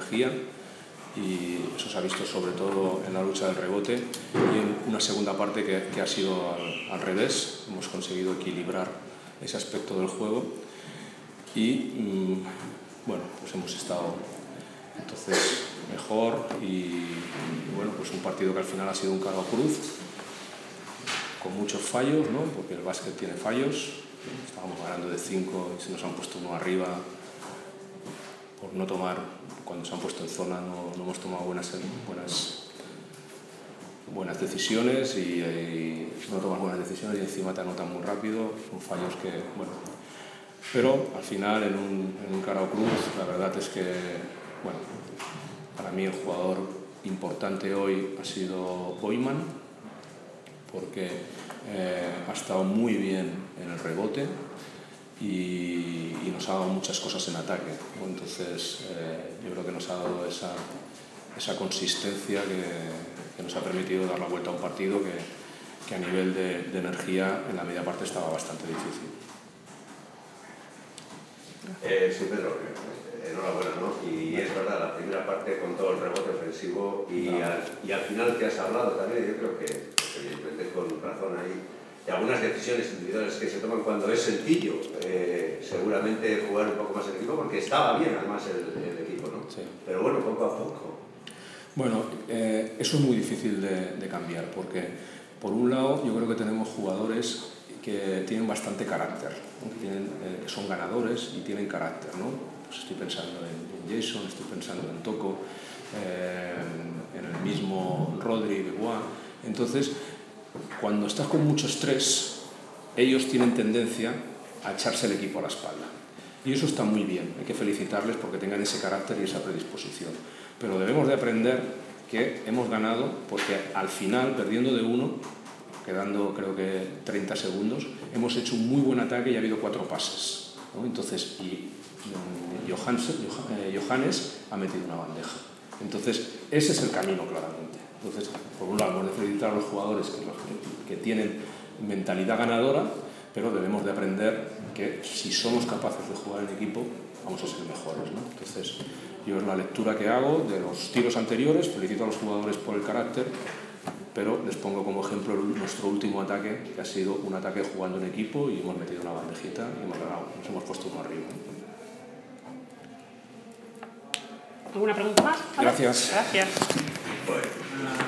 energía, y eso se ha visto sobre todo en la lucha del rebote y en una segunda parte que ha sido al revés. Hemos conseguido equilibrar ese aspecto del juego y bueno, pues hemos estado entonces mejor y bueno, pues un partido que al final ha sido un cara o cruz con muchos fallos, ¿no? Porque el básquet tiene fallos. Estábamos ganando de 5 y se nos han puesto uno arriba por no tomar, cuando se han puesto en zona no hemos tomado buenas decisiones y no tomas buenas decisiones y encima te anotan muy rápido. Son fallos que, bueno, pero al final en un cara o cruz la verdad es que, bueno, para mí el jugador importante hoy ha sido Boyman, porque ha estado muy bien en el rebote y nos ha dado muchas cosas en ataque, ¿no? Entonces yo creo que nos ha dado esa consistencia que nos ha permitido dar la vuelta a un partido que a nivel de energía en la media parte estaba bastante difícil. Sí, Pedro, enhorabuena, ¿no? Y es verdad, la primera parte con todo el rebote ofensivo y al final que has hablado también, yo creo que evidentemente con razón ahí, de algunas decisiones individuales que se toman cuando es sencillo, seguramente jugar un poco más el equipo, porque estaba bien además el equipo, ¿no? Sí. Pero bueno, poco a poco. Bueno, eso es muy difícil de cambiar, porque por un lado yo creo que tenemos jugadores que tienen bastante carácter, ¿no? Que son ganadores y tienen carácter, ¿no? Pues estoy pensando en Jason, estoy pensando en Tocco, en el mismo Rodri, Benoit. Entonces, cuando estás con mucho estrés, ellos tienen tendencia a echarse el equipo a la espalda. Y eso está muy bien, hay que felicitarles porque tengan ese carácter y esa predisposición. Pero debemos de aprender que hemos ganado porque al final, perdiendo de 1, quedando creo que 30 segundos, hemos hecho un muy buen ataque y ha habido 4 pases, ¿no? Entonces, Johannes ha metido una bandeja. Entonces, ese es el camino claramente. Entonces, por un lado, hemos de felicitar a los jugadores que tienen mentalidad ganadora, pero debemos de aprender que si somos capaces de jugar en equipo, vamos a ser mejores, ¿no? Entonces, yo es la lectura que hago de los tiros anteriores, felicito a los jugadores por el carácter, pero les pongo como ejemplo nuestro último ataque, que ha sido un ataque jugando en equipo y hemos metido una bandejita y hemos ganado, nos hemos puesto uno arriba, ¿no? ¿Alguna pregunta más? Gracias. Gracias. Bueno.